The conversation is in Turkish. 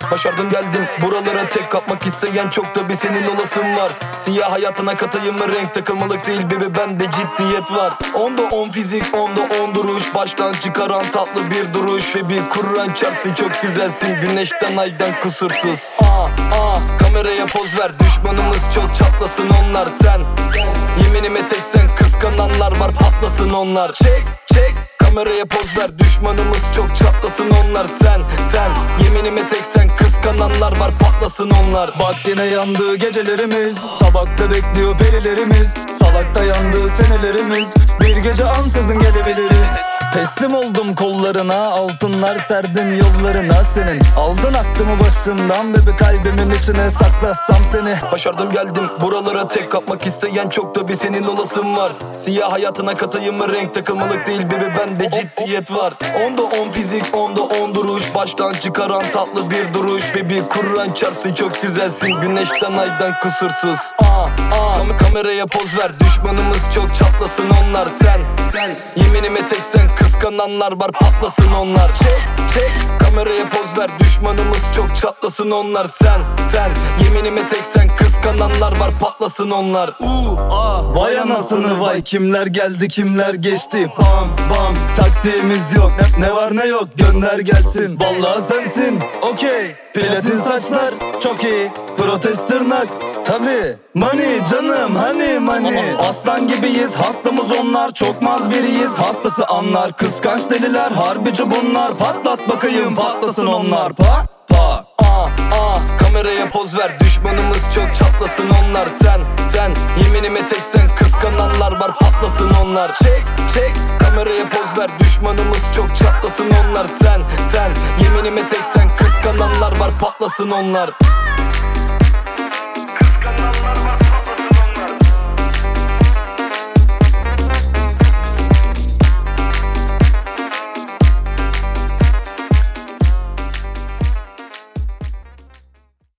Başardım geldim buralara, tek kapmak isteyen çok, tabi senin olasın var. Siyah hayatına katayım mı renk, takılmalık değil bebe, bende ciddiyet var. 10'da 10 fizik, 10'da 10 duruş, baştan çıkaran tatlı bir duruş. Ve bir Kur'an çarpsın çok güzelsin, güneşten aydan kusursuz. Kameraya poz ver, düşmanımız çok, çatlasın onlar. Sen yeminime tek sen, kıskananlar var, patlasın onlar. Çek kameraya poz ver, düşmanımız çok, çatlasın onlar. Sen yeminime tek sen, kıskananlar var, patlasın onlar. Bak yine yandı gecelerimiz, tabakta bekliyor perilerimiz. Salakta yandı senelerimiz, bir gece ansızın gelebiliriz. Teslim oldum kollarına, altınlar serdim yollarına senin. Aldın aklımı başımdan bebe, kalbimin içine saklasam seni. Başardım geldim buralara, tek kapmak isteyen çok, tabi senin olasın var. Siyah hayatına katayım mı renk, takılmalık değil bebe, bende ciddiyet var. 10'da 10 fizik, 10'da 10 duruş, baştan çıkaran tatlı bir duruş. Ve bir Kur'an çarpsın çok güzelsin, güneşten aydan kusursuz. Kameraya poz ver, düşmanımız çok, çatlasın onlar. Sen yeminime tek sen, kıskananlar var, patlasın onlar. Çek kameraya poz ver, düşmanımız çok, çatlasın onlar. Sen yeminime tek sen, kıskananlar var, patlasın onlar. Vay anasını vay, kimler geldi kimler geçti. Bam taktiğimiz yok, ne var ne yok gönder gelsin. Vallahi sensin okey, platin saçlar çok iyi, protest tırnak tabi. Money canım hani money, aslan gibiyiz, hastamız onlar, çok maz biriyiz, hastası anlar. Kıskanç deliler harbici bunlar, patlat bakayım patlasın onlar. Kameraya poz ver, düşmanımız çok, çatlasın onlar. Sen yeminime tek sen, kıskananlar var, patlasın onlar. Çek kameraya poz ver, düşmanımız çok, çatlasın onlar. Sen yeminime tek sen, kıskananlar var, patlasın onlar.